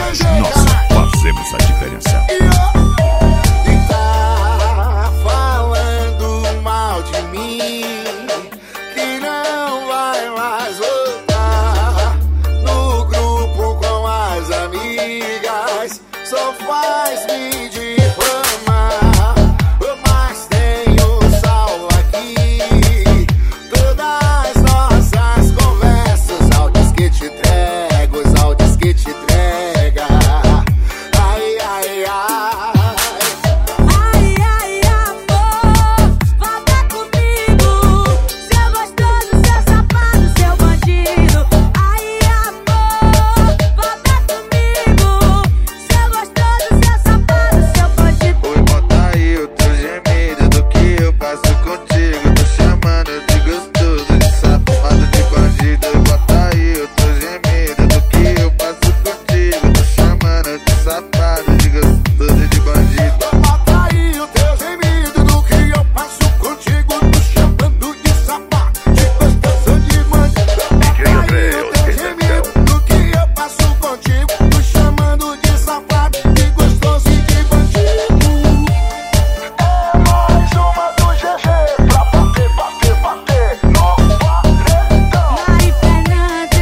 Nós fazemos a diferença. E tá falando mal de mim, que não vai mais voltar no grupo com as amigas, só faz me difamar. Mas tenho salvo aqui todas nossas conversas, áudios que te entrego, os áudios que te entrega. Ai, ai, ai. Ai, ai, amor, volta comigo, seu gostoso, seu safado, seu bandido. Ai, amor, volta comigo, seu gostoso, seu safado, seu bandido. Oi, bota aí o teu gemido do que eu passo contigo. Tô chamando de gostoso, de safado, de bandido. Oi, bota aí o teu gemido do que eu passo contigo. Tô chamando de safado, de gostoso, de bandido. Bota aí o teu gemido do que eu passo contigo, tô chamando de safado, de gostoso, de bandido. Bota aí o teu gemido do que eu passo contigo, tô chamando de safado, de gostoso e de bandido. É mais uma do GG pra bater, bater, bater no paredão. Mari Fernandes.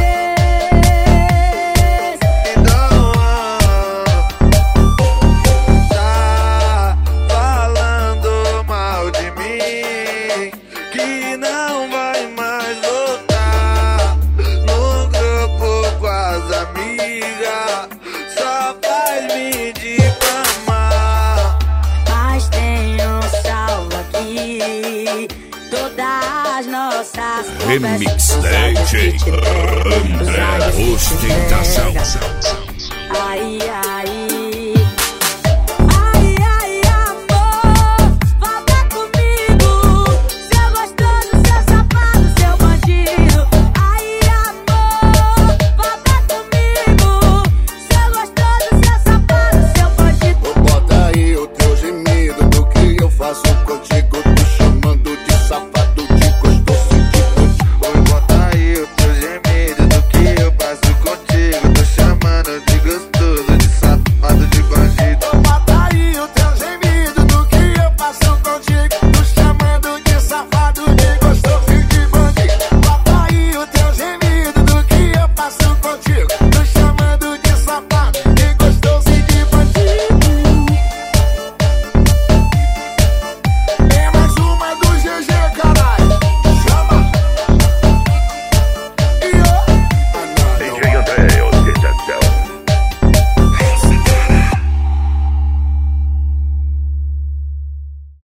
Então, tá falando mal de mim, que não vai mais voltar no grupo com as amigas, só faz me difamar. Mas tenho salvo aqui todas nossas Remix conversas, DJ os áudios que te entrego, os André áudios que te Ostentação. entrega. Ai, ai. Ai, ai, amor, volta comigo, seu gostoso, seu safado, seu bandido. Ai, amor, volta comigo, seu gostoso, seu safado, seu bandido. Bota aí o teu gemido do que eu faço contigo, tô chamando de safado, de gostoso e de bandido. Oi, bota aí o teu gemido do que eu passo contigo. Tô chamando de gostoso, de safado, de bandido. Bota aí o teu gemido do que eu faço contigo, tô chamando de safado, de gostoso e de bandido. Bota aí o teu gemido